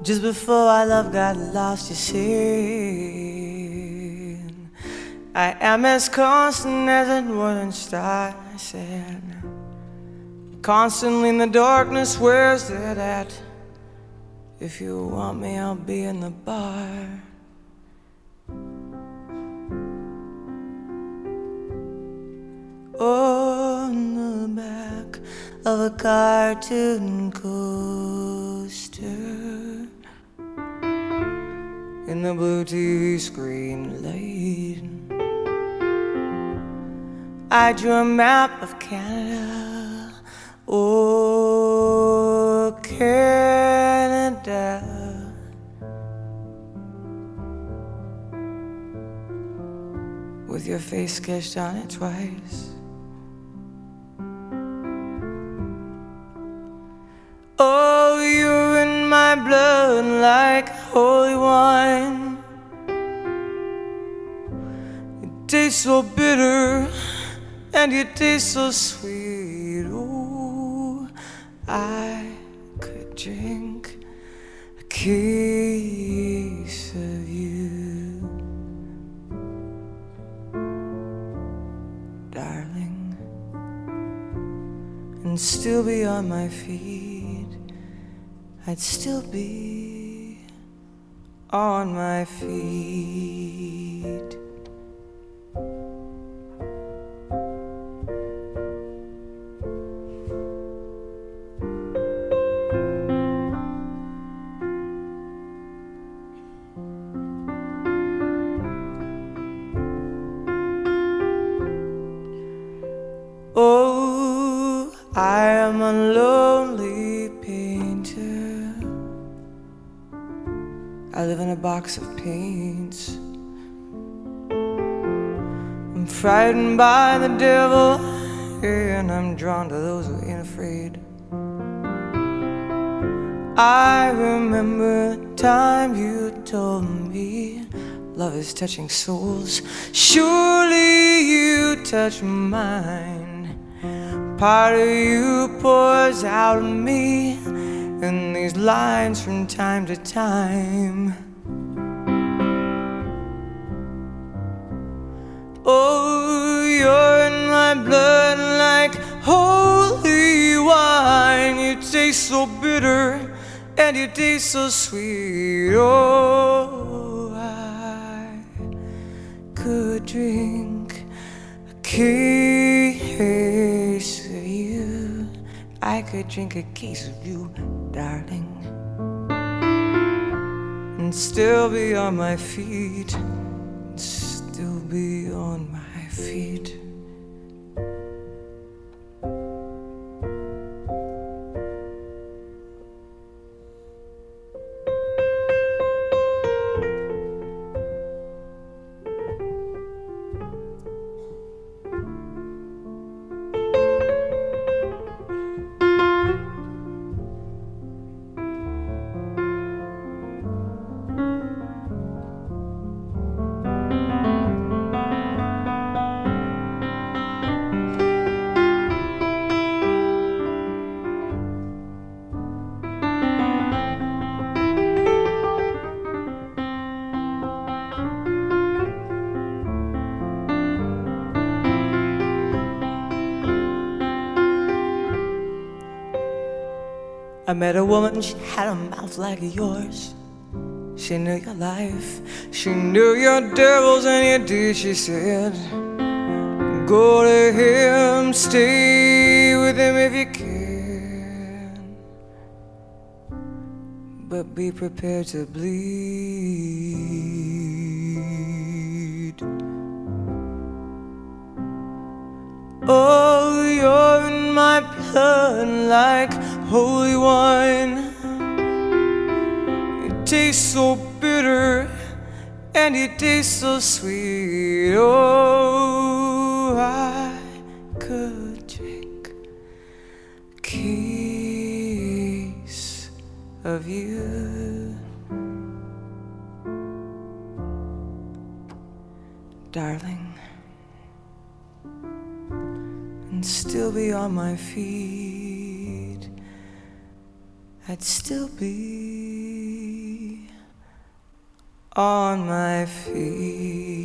Just before our love got lost, you see, I am as constant as a northern star, I said. Constantly in the darkness, where's that at? If you want me, I'll be in the bar. On the back of a cartoon coaster, in the blue TV screen light, I drew a map of Canada. Oh, Canada. With your face sketched on it twice. Oh, you're in my blood like holy wine. You taste so bitter and you taste so sweet. Oh, I could drink a case of you, darling, and still be on my feet. I'd still be on my feet. Oh, I am a lonely painter. I live in a box of paints. I'm frightened by the devil, and I'm drawn to those who ain't afraid. I remember the time you told me love is touching souls. Surely you touch mine. Part of you pours out of me in these lines from time to time. Oh, you're in my blood like holy wine. You taste so bitter and you taste so sweet. Oh, I could drink a case of you. I could drink a case of you, darling, and still be on my feet, and still be on my feet. I met a woman, she had a mouth like yours. She knew your life, she knew your devils and your deeds. She said, go to him, stay with him if you can, but be prepared to bleed. Oh, you're in my blood like holy wine. It tastes so bitter and it tastes so sweet. Oh, I could drink a case of you, darling, and still be on my feet. I'd still be on my feet.